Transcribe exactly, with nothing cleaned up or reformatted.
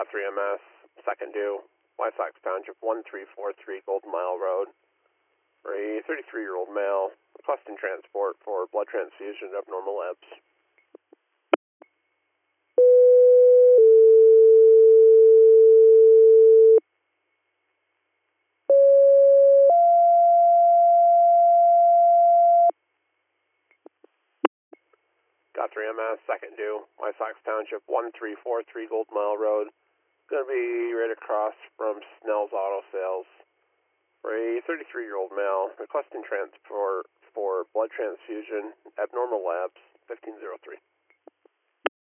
Got three M S, second due, Wysox Township, one three four three Golden Mile Road. For a thirty-three-year-old male, requesting transport for blood transfusion of abnormal labs. Got three M S, second due, Wysox Township, one three four three Golden Mile Road. Going to be right across from Snell's Auto Sales. For a thirty-three-year-old male, requesting transport for blood transfusion, abnormal labs, fifteen oh three.